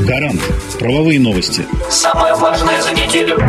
Гарант. Правовые новости. Самое важное за неделю.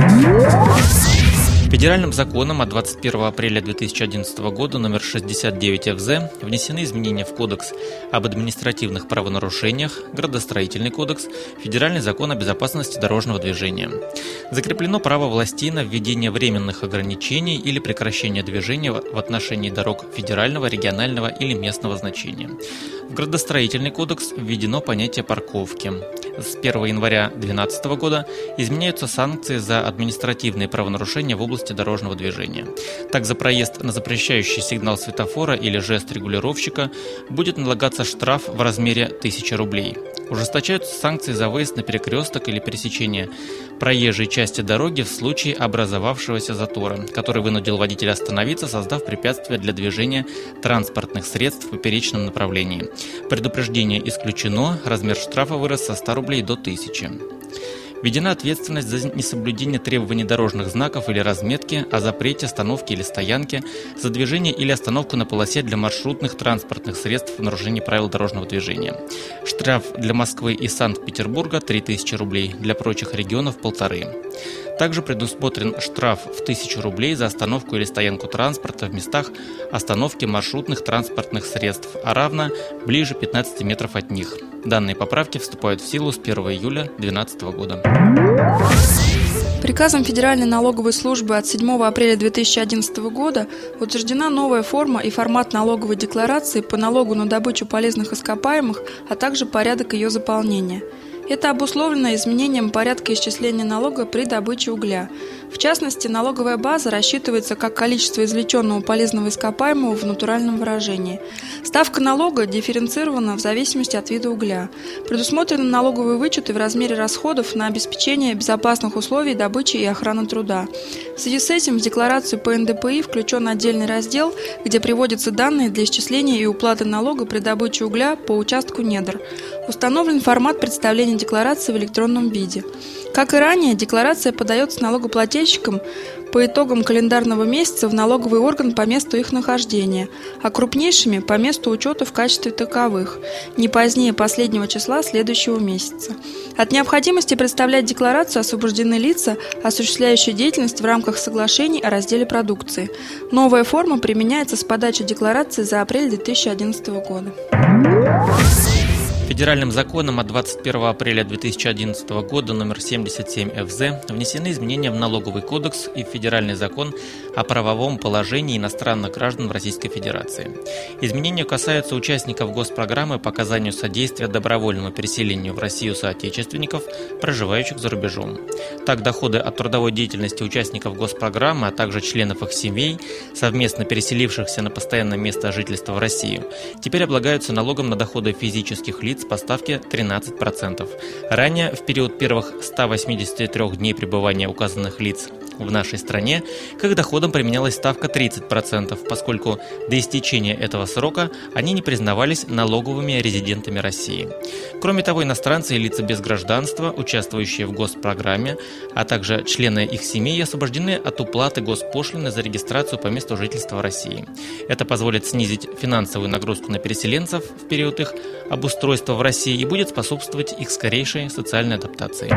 Федеральным законом от 21 апреля 2011 года номер 69 ФЗ внесены изменения в Кодекс об административных правонарушениях, Градостроительный кодекс, Федеральный закон о безопасности дорожного движения. Закреплено право властей на введение временных ограничений или прекращение движения в отношении дорог федерального, регионального или местного значения. В Градостроительный кодекс введено понятие парковки. С 1 января 2012 года изменяются санкции за административные правонарушения в области дорожного движения. Так, за проезд на запрещающий сигнал светофора или жест регулировщика будет налагаться штраф в размере 1000 рублей. Ужесточаются санкции за выезд на перекресток или пересечение проезжей части дороги в случае образовавшегося затора, который вынудил водителя остановиться, создав препятствие для движения транспортных средств в поперечном направлении. Предупреждение исключено, размер штрафа вырос со 100 рублей до 1000. Введена ответственность за несоблюдение требований дорожных знаков или разметки о запрете остановки или стоянки, за движение или остановку на полосе для маршрутных транспортных средств в нарушении правил дорожного движения. Штраф для Москвы и Санкт-Петербурга – 3000 рублей, для прочих регионов – 1500. Также предусмотрен штраф в 1000 рублей за остановку или стоянку транспорта в местах остановки маршрутных транспортных средств, а равно ближе 15 метров от них. Данные поправки вступают в силу с 1 июля 2012 года. Приказом Федеральной налоговой службы от 7 апреля 2011 года утверждена новая форма и формат налоговой декларации по налогу на добычу полезных ископаемых, а также порядок ее заполнения. Это обусловлено изменением порядка исчисления налога при добыче угля. В частности, налоговая база рассчитывается как количество извлеченного полезного ископаемого в натуральном выражении. Ставка налога дифференцирована в зависимости от вида угля. Предусмотрены налоговые вычеты в размере расходов на обеспечение безопасных условий добычи и охраны труда. В связи с этим в декларацию по НДПИ включен отдельный раздел, где приводятся данные для исчисления и уплаты налога при добыче угля по участку недр. Установлен формат представления декларации в электронном виде. Как и ранее, декларация подается налогоплательщикам по итогам календарного месяца в налоговый орган по месту их нахождения, а крупнейшими по месту учета в качестве таковых, не позднее последнего числа следующего месяца. От необходимости представлять декларацию освобождены лица, осуществляющие деятельность в рамках соглашений о разделе продукции. Новая форма применяется с подачи декларации за апрель 2011 года. Федеральным законом от 21 апреля 2011 года номер 77 ФЗ внесены изменения в Налоговый кодекс и в Федеральный закон о правовом положении иностранных граждан в Российской Федерации. Изменения касаются участников госпрограммы по оказанию содействия добровольному переселению в Россию соотечественников, проживающих за рубежом. Так, доходы от трудовой деятельности участников госпрограммы, а также членов их семей, совместно переселившихся на постоянное место жительства в Россию, теперь облагаются налогом на доходы физических лиц по ставке 13%. Ранее, в период первых 183 дней пребывания указанных лиц в нашей стране, к их доходам применялась ставка 30%, поскольку до истечения этого срока они не признавались налоговыми резидентами России. Кроме того, иностранцы и лица без гражданства, участвующие в госпрограмме, а также члены их семей освобождены от уплаты госпошлины за регистрацию по месту жительства в России. Это позволит снизить финансовую нагрузку на переселенцев в период их обустройства в России и будет способствовать их скорейшей социальной адаптации.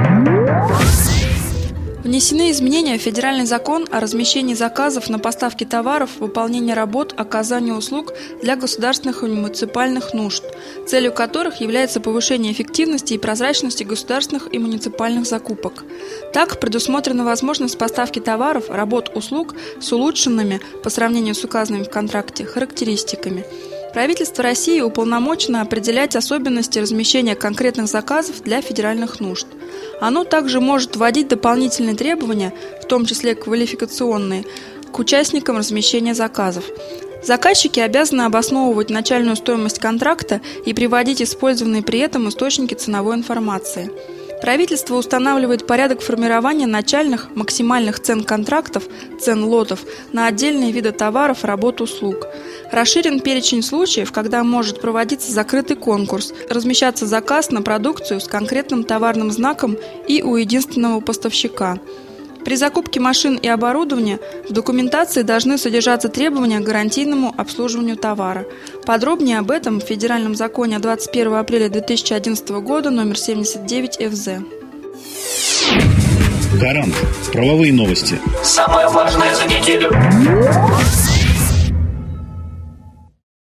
Внесены изменения в Федеральный закон о размещении заказов на поставки товаров, выполнение работ, оказание услуг для государственных и муниципальных нужд, целью которых является повышение эффективности и прозрачности государственных и муниципальных закупок. Так, предусмотрена возможность поставки товаров, работ, услуг с улучшенными, по сравнению с указанными в контракте, характеристиками. Правительство России уполномочено определять особенности размещения конкретных заказов для федеральных нужд. Оно также может вводить дополнительные требования, в том числе квалификационные, к участникам размещения заказов. Заказчики обязаны обосновывать начальную стоимость контракта и приводить использованные при этом источники ценовой информации. Правительство устанавливает порядок формирования начальных, максимальных цен контрактов, цен лотов на отдельные виды товаров, работ, услуг. Расширен перечень случаев, когда может проводиться закрытый конкурс, размещаться заказ на продукцию с конкретным товарным знаком и у единственного поставщика. При закупке машин и оборудования в документации должны содержаться требования к гарантийному обслуживанию товара. Подробнее об этом в Федеральном законе от 21 апреля 2011 года номер 79 ФЗ. Гарант. Правовые новости. Самое важное за неделю.